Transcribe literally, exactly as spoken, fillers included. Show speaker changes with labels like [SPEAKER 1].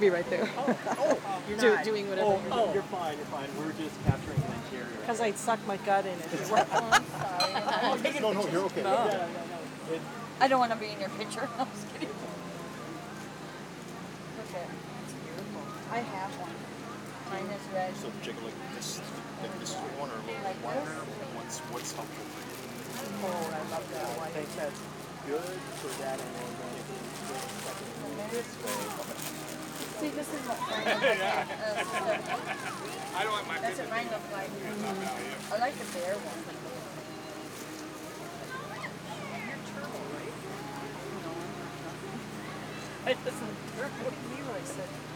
[SPEAKER 1] Be right there.
[SPEAKER 2] Oh, you're
[SPEAKER 1] Do,
[SPEAKER 2] not.
[SPEAKER 1] doing whatever.
[SPEAKER 2] Oh,
[SPEAKER 1] you're
[SPEAKER 2] oh,
[SPEAKER 1] doing.
[SPEAKER 2] you're fine. You're fine. We're just capturing the interior.
[SPEAKER 1] Because I'd suck my gut in it.
[SPEAKER 3] Oh, I'm sorry.
[SPEAKER 2] No, no, you're okay.
[SPEAKER 1] No.
[SPEAKER 2] Yeah, yeah, no. It,
[SPEAKER 3] I don't want to be in your picture. I'm just kidding. Look at it. It's beautiful. I have one. Mine is red.
[SPEAKER 4] So particularly like this, like this one or a little
[SPEAKER 3] Like
[SPEAKER 4] wider.
[SPEAKER 3] this?
[SPEAKER 4] What's what's helpful for you?
[SPEAKER 1] Oh, I love that
[SPEAKER 2] I
[SPEAKER 1] one.
[SPEAKER 2] think that's good for that angle. And then if you go second this way.
[SPEAKER 3] See, this is what mine looks like. Uh,
[SPEAKER 4] I don't want my
[SPEAKER 3] that's what mine looks like. I like the bare one. You're turtle, right? No, I'm not.
[SPEAKER 1] I listen. What do you mean when I said